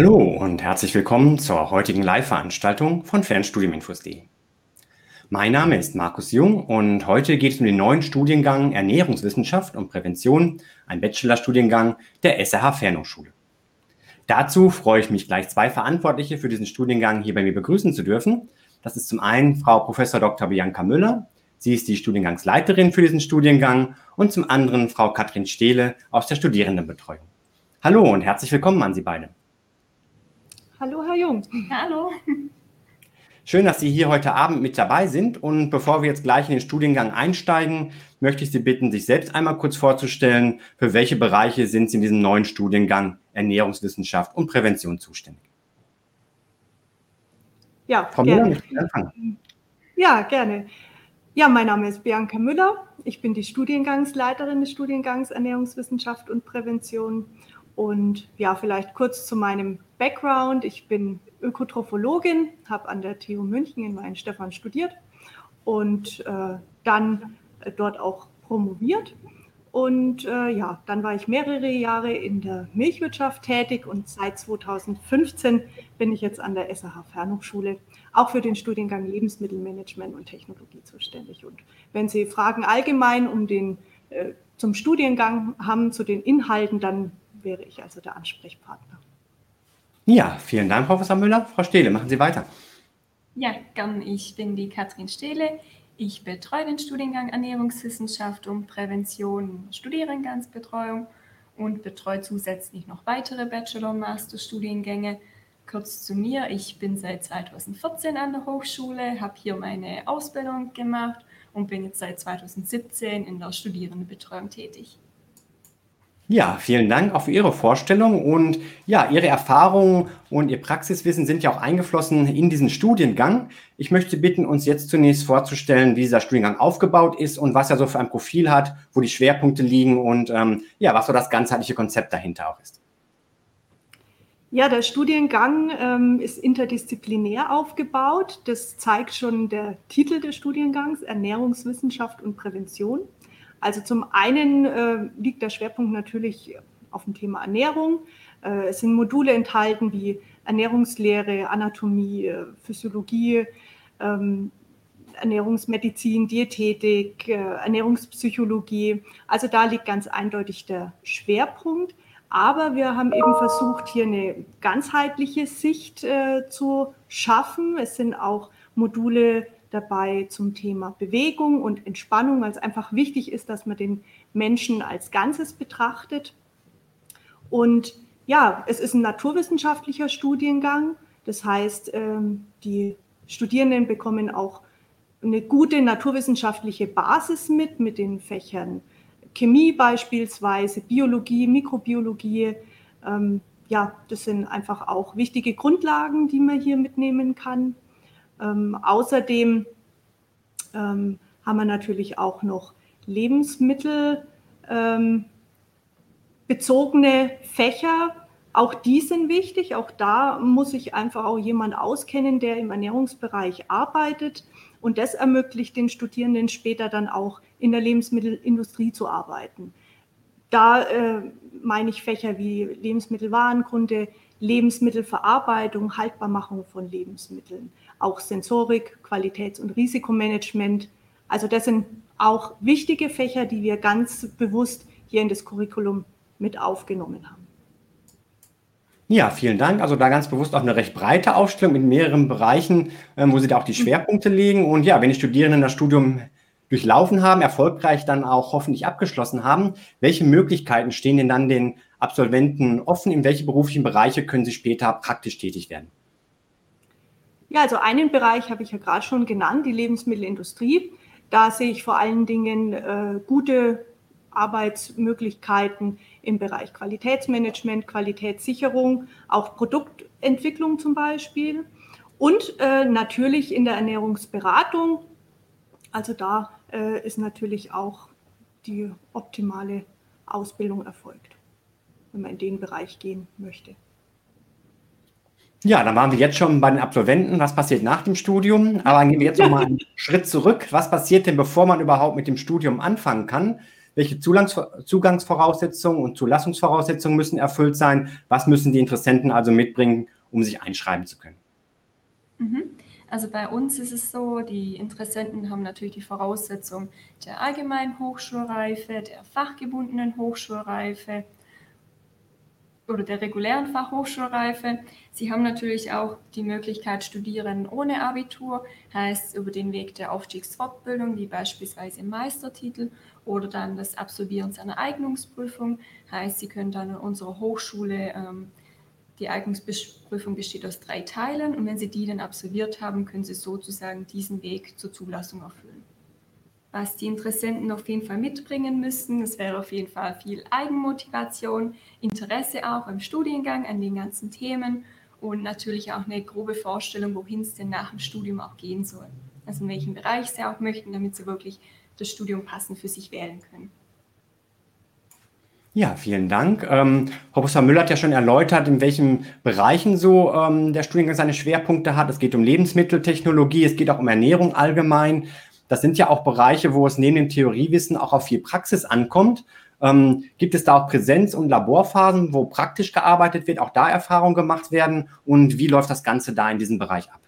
Hallo und herzlich willkommen zur heutigen Live-Veranstaltung von Fernstudiuminfos.de. Mein Name ist Markus Jung und heute geht es um den neuen Studiengang Ernährungswissenschaft und Prävention, ein Bachelorstudiengang der SRH Fernhochschule. Dazu freue ich mich gleich, zwei Verantwortliche für diesen Studiengang hier bei mir begrüßen zu dürfen. Das ist zum einen Frau Prof. Dr. Bianca Müller. Sie ist die Studiengangsleiterin für diesen Studiengang und zum anderen Frau Katrin Stehle aus der Studierendenbetreuung. Hallo und herzlich willkommen an Sie beide. Hallo, Herr Jung. Hallo. Schön, dass Sie hier heute Abend mit dabei sind. Und bevor wir jetzt gleich in den Studiengang einsteigen, möchte ich Sie bitten, sich selbst einmal kurz vorzustellen, für welche Bereiche sind Sie in diesem neuen Studiengang Ernährungswissenschaft und Prävention zuständig. Ja, Frau gerne. Müller, möchten Sie anfangen? Ja, gerne. Ja, mein Name ist Bianca Müller. Ich bin die Studiengangsleiterin des Studiengangs Ernährungswissenschaft und Prävention. Und ja, vielleicht kurz zu meinem Background. Ich bin Ökotrophologin, habe an der TU München in Weihenstephan studiert und dann dort auch promoviert. Und ja, dann war ich mehrere Jahre in der Milchwirtschaft tätig und seit 2015 bin ich jetzt an der SRH Fernhochschule auch für den Studiengang Lebensmittelmanagement und Technologie zuständig. Und wenn Sie Fragen allgemein zum Studiengang haben, zu den Inhalten, dann wäre ich also der Ansprechpartner. Ja, vielen Dank, Professor Müller. Frau Stehle, machen Sie weiter. Ja, gern. Ich bin die Katrin Stehle. Ich betreue den Studiengang Ernährungswissenschaft und Prävention, Studiengangsbetreuung und betreue zusätzlich noch weitere Bachelor- und Masterstudiengänge. Kurz zu mir, ich bin seit 2014 an der Hochschule, habe hier meine Ausbildung gemacht und bin jetzt seit 2017 in der Studierendenbetreuung tätig. Ja, vielen Dank auch für Ihre Vorstellung und ja, Ihre Erfahrungen und Ihr Praxiswissen sind ja auch eingeflossen in diesen Studiengang. Ich möchte bitten, uns jetzt zunächst vorzustellen, wie dieser Studiengang aufgebaut ist und was er so für ein Profil hat, wo die Schwerpunkte liegen und ja, was so das ganzheitliche Konzept dahinter auch ist. Ja, der Studiengang ist interdisziplinär aufgebaut. Das zeigt schon der Titel des Studiengangs, Ernährungswissenschaft und Prävention. Also zum einen liegt der Schwerpunkt natürlich auf dem Thema Ernährung. Es sind Module enthalten wie Ernährungslehre, Anatomie, Physiologie, Ernährungsmedizin, Diätetik, Ernährungspsychologie. Also da liegt ganz eindeutig der Schwerpunkt. Aber wir haben eben versucht, hier eine ganzheitliche Sicht zu schaffen. Es sind auch Module dabei zum Thema Bewegung und Entspannung, weil es einfach wichtig ist, dass man den Menschen als Ganzes betrachtet. Und ja, es ist ein naturwissenschaftlicher Studiengang. Das heißt, die Studierenden bekommen auch eine gute naturwissenschaftliche Basis mit den Fächern Chemie beispielsweise, Biologie, Mikrobiologie. Ja, das sind einfach auch wichtige Grundlagen, die man hier mitnehmen kann. Außerdem haben wir natürlich auch noch lebensmittelbezogene Fächer. Auch die sind wichtig. Auch da muss sich einfach auch jemand auskennen, der im Ernährungsbereich arbeitet. Und das ermöglicht den Studierenden später dann auch in der Lebensmittelindustrie zu arbeiten. Da meine ich Fächer wie Lebensmittelwarenkunde, Lebensmittelverarbeitung, Haltbarmachung von Lebensmitteln, auch Sensorik, Qualitäts- und Risikomanagement. Also das sind auch wichtige Fächer, die wir ganz bewusst hier in das Curriculum mit aufgenommen haben. Ja, vielen Dank. Also da ganz bewusst auch eine recht breite Aufstellung in mehreren Bereichen, wo Sie da auch die Schwerpunkte legen. Und ja, wenn die Studierenden das Studium durchlaufen haben, erfolgreich dann auch hoffentlich abgeschlossen haben, welche Möglichkeiten stehen denn dann den Absolventen offen? In welche beruflichen Bereiche können sie später praktisch tätig werden? Ja, also einen Bereich habe ich ja gerade schon genannt, die Lebensmittelindustrie. Da sehe ich vor allen Dingen gute Arbeitsmöglichkeiten im Bereich Qualitätsmanagement, Qualitätssicherung, auch Produktentwicklung zum Beispiel und natürlich in der Ernährungsberatung. Also da ist natürlich auch die optimale Ausbildung erfolgt, wenn man in den Bereich gehen möchte. Ja, dann waren wir jetzt schon bei den Absolventen. Was passiert nach dem Studium? Aber dann gehen wir jetzt noch mal einen Schritt zurück. Was passiert denn, bevor man überhaupt mit dem Studium anfangen kann? Welche Zugangsvoraussetzungen und Zulassungsvoraussetzungen müssen erfüllt sein? Was müssen die Interessenten also mitbringen, um sich einschreiben zu können? Also bei uns ist es so, die Interessenten haben natürlich die Voraussetzung der allgemeinen Hochschulreife, der fachgebundenen Hochschulreife oder der regulären Fachhochschulreife. Sie haben natürlich auch die Möglichkeit, studieren ohne Abitur, heißt über den Weg der Aufstiegsfortbildung, wie beispielsweise Meistertitel oder dann das Absolvieren seiner Eignungsprüfung, heißt, Sie können dann in unserer Hochschule, die Eignungsprüfung besteht aus 3 Teilen und wenn Sie die dann absolviert haben, können Sie sozusagen diesen Weg zur Zulassung erfüllen. Was die Interessenten auf jeden Fall mitbringen müssen, das wäre auf jeden Fall viel Eigenmotivation, Interesse auch im Studiengang an den ganzen Themen und natürlich auch eine grobe Vorstellung, wohin es denn nach dem Studium auch gehen soll. Also in welchem Bereich Sie auch möchten, damit Sie wirklich das Studium passend für sich wählen können. Ja, vielen Dank. Frau Professor Müller hat ja schon erläutert, in welchen Bereichen so der Studiengang seine Schwerpunkte hat. Es geht um Lebensmitteltechnologie, es geht auch um Ernährung allgemein. Das sind ja auch Bereiche, wo es neben dem Theoriewissen auch auf viel Praxis ankommt. Gibt es da auch Präsenz- und Laborphasen, wo praktisch gearbeitet wird, auch da Erfahrungen gemacht werden? Und wie läuft das Ganze da in diesem Bereich ab?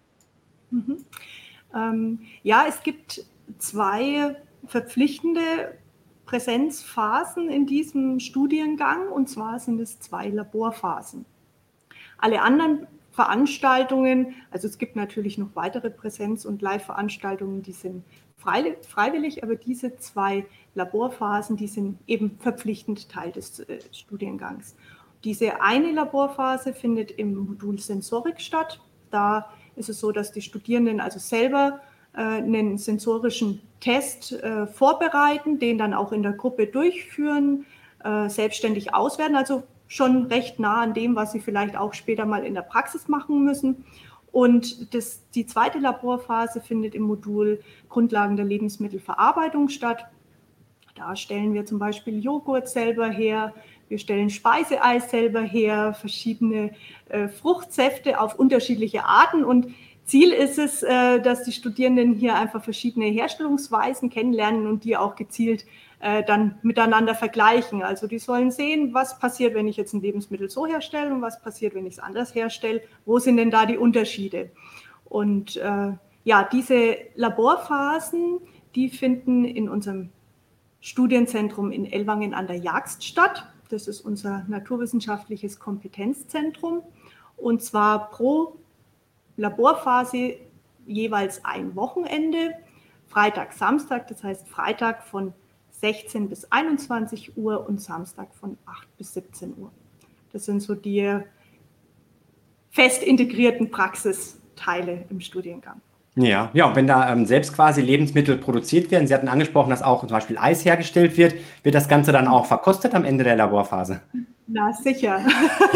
Ja, es gibt 2 verpflichtende Präsenzphasen in diesem Studiengang, und zwar sind es 2 Laborphasen. Alle anderen Veranstaltungen, also es gibt natürlich noch weitere Präsenz- und Live-Veranstaltungen, die sind freiwillig, aber diese 2 Laborphasen, die sind eben verpflichtend Teil des Studiengangs. Diese eine Laborphase findet im Modul Sensorik statt. Da ist es so, dass die Studierenden also selber einen sensorischen Test vorbereiten, den dann auch in der Gruppe durchführen, selbstständig auswerten, also schon recht nah an dem, was sie vielleicht auch später mal in der Praxis machen müssen. Und die zweite Laborphase findet im Modul Grundlagen der Lebensmittelverarbeitung statt. Da stellen wir zum Beispiel Joghurt selber her, wir stellen Speiseeis selber her, verschiedene Fruchtsäfte auf unterschiedliche Arten. Und Ziel ist es, dass die Studierenden hier einfach verschiedene Herstellungsweisen kennenlernen und die auch gezielt dann miteinander vergleichen. Also die sollen sehen, was passiert, wenn ich jetzt ein Lebensmittel so herstelle und was passiert, wenn ich es anders herstelle. Wo sind denn da die Unterschiede? Und ja, diese Laborphasen, die finden in unserem Studienzentrum in Ellwangen an der Jagst statt. Das ist unser naturwissenschaftliches Kompetenzzentrum. Und zwar pro Laborphase jeweils ein Wochenende, Freitag, Samstag, das heißt Freitag von 16 bis 21 Uhr und Samstag von 8 bis 17 Uhr. Das sind so die fest integrierten Praxisteile im Studiengang. Ja, und wenn da selbst quasi Lebensmittel produziert werden, Sie hatten angesprochen, dass auch zum Beispiel Eis hergestellt wird, wird das Ganze dann auch verkostet am Ende der Laborphase? Na, sicher.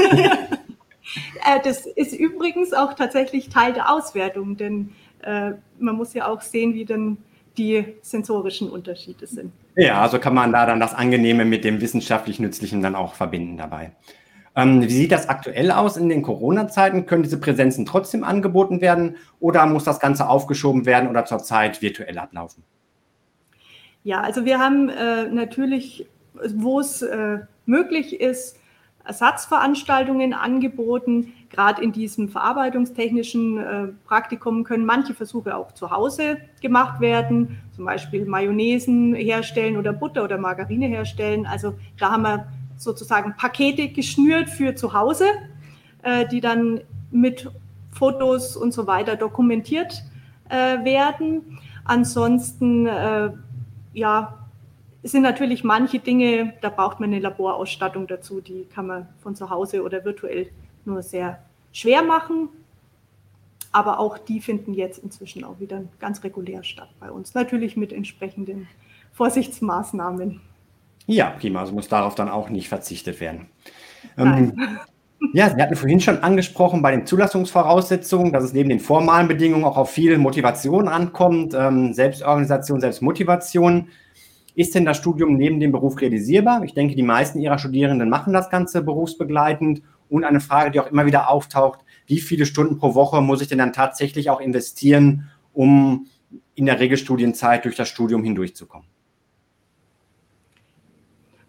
Das ist übrigens auch tatsächlich Teil der Auswertung, denn man muss ja auch sehen, wie denn die sensorischen Unterschiede sind. Ja, also kann man da dann das Angenehme mit dem wissenschaftlich Nützlichen dann auch verbinden dabei. Wie sieht das aktuell aus in den Corona-Zeiten? Können diese Präsenzen trotzdem angeboten werden oder muss das Ganze aufgeschoben werden oder zurzeit virtuell ablaufen? Ja, also wir haben natürlich, wo es möglich ist, Ersatzveranstaltungen angeboten. Gerade in diesem verarbeitungstechnischen Praktikum können manche Versuche auch zu Hause gemacht werden, zum Beispiel Mayonnaisen herstellen oder Butter oder Margarine herstellen. Also da haben wir sozusagen Pakete geschnürt für zu Hause, die dann mit Fotos und so weiter dokumentiert werden. Ansonsten, ja, es sind natürlich manche Dinge, da braucht man eine Laborausstattung dazu, die kann man von zu Hause oder virtuell nur sehr schwer machen. Aber auch die finden jetzt inzwischen auch wieder ganz regulär statt bei uns. Natürlich mit entsprechenden Vorsichtsmaßnahmen. Ja, prima, also muss darauf dann auch nicht verzichtet werden. Nein. Ja, Sie hatten vorhin schon angesprochen bei den Zulassungsvoraussetzungen, dass es neben den formalen Bedingungen auch auf viel Motivation ankommt, Selbstorganisation, Selbstmotivation. Ist denn das Studium neben dem Beruf realisierbar? Ich denke, die meisten Ihrer Studierenden machen das Ganze berufsbegleitend. Und eine Frage, die auch immer wieder auftaucht, wie viele Stunden pro Woche muss ich denn dann tatsächlich auch investieren, um in der Regelstudienzeit durch das Studium hindurchzukommen?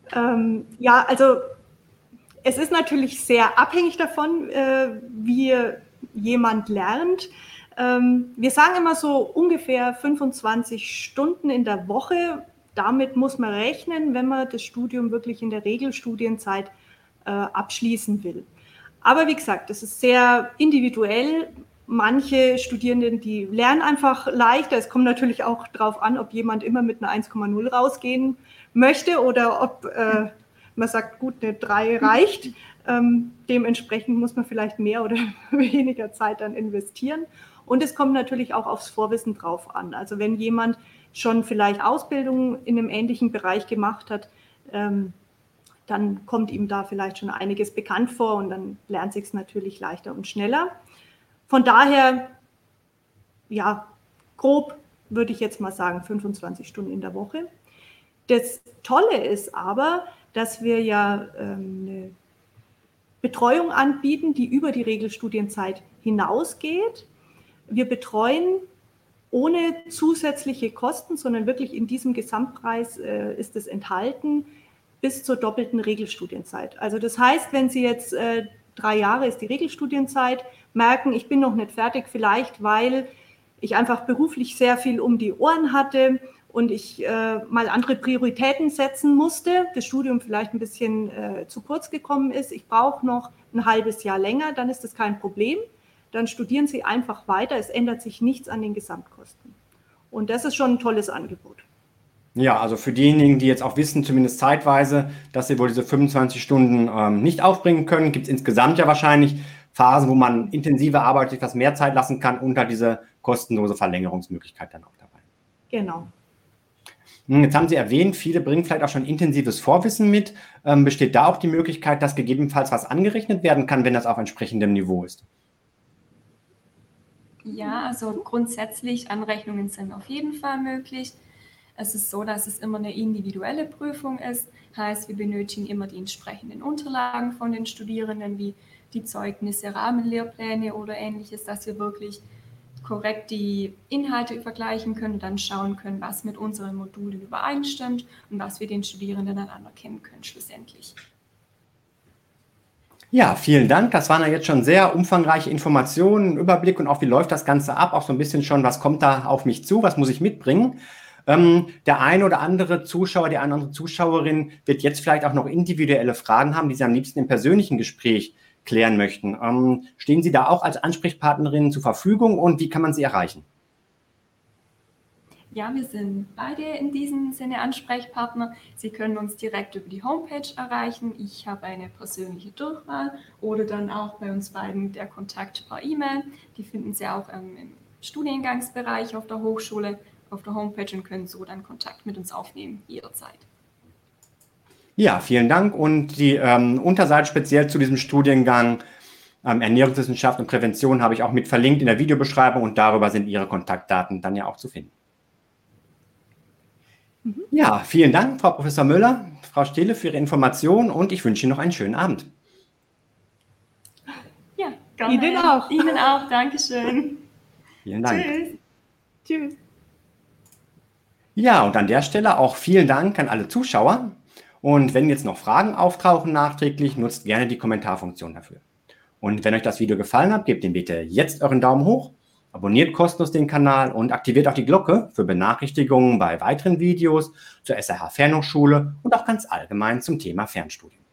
Ja, also es ist natürlich sehr abhängig davon, wie jemand lernt. Wir sagen immer so ungefähr 25 Stunden in der Woche. Damit muss man rechnen, wenn man das Studium wirklich in der Regelstudienzeit abschließen will. Aber wie gesagt, das ist sehr individuell. Manche Studierenden, die lernen einfach leichter. Es kommt natürlich auch darauf an, ob jemand immer mit einer 1,0 rausgehen möchte oder ob man sagt, gut, eine 3 reicht. Dementsprechend muss man vielleicht mehr oder weniger Zeit dann investieren. Und es kommt natürlich auch aufs Vorwissen drauf an. Also wenn jemand schon vielleicht Ausbildung in einem ähnlichen Bereich gemacht hat, dann kommt ihm da vielleicht schon einiges bekannt vor und dann lernt sich es natürlich leichter und schneller. Von daher, ja, grob würde ich jetzt mal sagen, 25 Stunden in der Woche. Das Tolle ist aber, dass wir ja eine Betreuung anbieten, die über die Regelstudienzeit hinausgeht. Wir betreuen ohne zusätzliche Kosten, sondern wirklich in diesem Gesamtpreis ist es enthalten, bis zur doppelten Regelstudienzeit. Also das heißt, wenn Sie jetzt 3 Jahre ist die Regelstudienzeit, merken, ich bin noch nicht fertig, vielleicht weil ich einfach beruflich sehr viel um die Ohren hatte und ich mal andere Prioritäten setzen musste, das Studium vielleicht ein bisschen zu kurz gekommen ist, ich brauche noch ein halbes Jahr länger, dann ist das kein Problem. Dann studieren Sie einfach weiter, es ändert sich nichts an den Gesamtkosten. Und das ist schon ein tolles Angebot. Ja, also für diejenigen, die jetzt auch wissen, zumindest zeitweise, dass sie wohl diese 25 Stunden nicht aufbringen können, gibt es insgesamt ja wahrscheinlich Phasen, wo man intensive Arbeit etwas mehr Zeit lassen kann und halt diese kostenlose Verlängerungsmöglichkeit dann auch dabei. Genau. Jetzt haben Sie erwähnt, viele bringen vielleicht auch schon intensives Vorwissen mit. Besteht da auch die Möglichkeit, dass gegebenenfalls was angerechnet werden kann, wenn das auf entsprechendem Niveau ist? Ja, also grundsätzlich Anrechnungen sind auf jeden Fall möglich. Es ist so, dass es immer eine individuelle Prüfung ist. Heißt, wir benötigen immer die entsprechenden Unterlagen von den Studierenden, wie die Zeugnisse, Rahmenlehrpläne oder Ähnliches, dass wir wirklich korrekt die Inhalte vergleichen können und dann schauen können, was mit unseren Modulen übereinstimmt und was wir den Studierenden dann anerkennen können schlussendlich. Ja, vielen Dank. Das waren ja jetzt schon sehr umfangreiche Informationen, Überblick und auch wie läuft das Ganze ab, auch so ein bisschen schon, was kommt da auf mich zu, was muss ich mitbringen. Der eine oder andere Zuschauer, die eine oder andere Zuschauerin wird jetzt vielleicht auch noch individuelle Fragen haben, die Sie am liebsten im persönlichen Gespräch klären möchten. Stehen Sie da auch als Ansprechpartnerin zur Verfügung und wie kann man Sie erreichen? Ja, wir sind beide in diesem Sinne Ansprechpartner. Sie können uns direkt über die Homepage erreichen. Ich habe eine persönliche Durchwahl oder dann auch bei uns beiden der Kontakt per E-Mail. Die finden Sie auch im Studiengangsbereich auf der Hochschule, auf der Homepage und können so dann Kontakt mit uns aufnehmen, jederzeit. Ja, vielen Dank. Und die Unterseite speziell zu diesem Studiengang Ernährungswissenschaft und Prävention habe ich auch mit verlinkt in der Videobeschreibung und darüber sind Ihre Kontaktdaten dann ja auch zu finden. Ja, vielen Dank, Frau Professor Müller, Frau Stehle, für Ihre Informationen und ich wünsche Ihnen noch einen schönen Abend. Ja, gerne. Ihnen auch. Ihnen auch, Dankeschön. Vielen Dank. Tschüss. Tschüss. Ja, und an der Stelle auch vielen Dank an alle Zuschauer. Und wenn jetzt noch Fragen auftauchen nachträglich, nutzt gerne die Kommentarfunktion dafür. Und wenn euch das Video gefallen hat, gebt ihm bitte jetzt euren Daumen hoch, abonniert kostenlos den Kanal und aktiviert auch die Glocke für Benachrichtigungen bei weiteren Videos zur SRH Fernhochschule und auch ganz allgemein zum Thema Fernstudium.